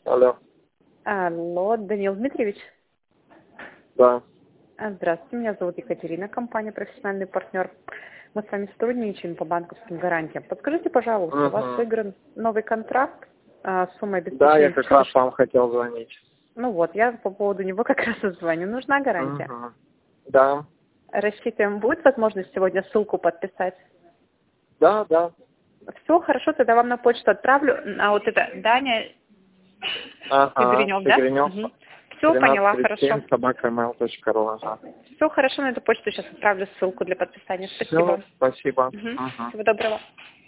Алло. Алло, Данил Дмитриевич. Да. Здравствуйте, меня зовут Екатерина, компания «Профессиональный партнер». Мы с вами сотрудничаем по банковским гарантиям. Подскажите, пожалуйста, у вас выигран новый контракт с суммой обеспечения? Да, я как раз вам хотел звонить. Ну вот, я по поводу него как раз и звоню. Нужна гарантия? Да. Рассчитываем, будет возможность сегодня ссылку подписать? Да, да. Все, хорошо, тогда вам на почту отправлю. А вот это Даня Тигренев, да? Тигренев. Все, поняла, хорошо. @mail.ru. Ага. Все хорошо, на эту почту сейчас отправлю ссылку для подписания. Спасибо. Все, спасибо. Всего доброго.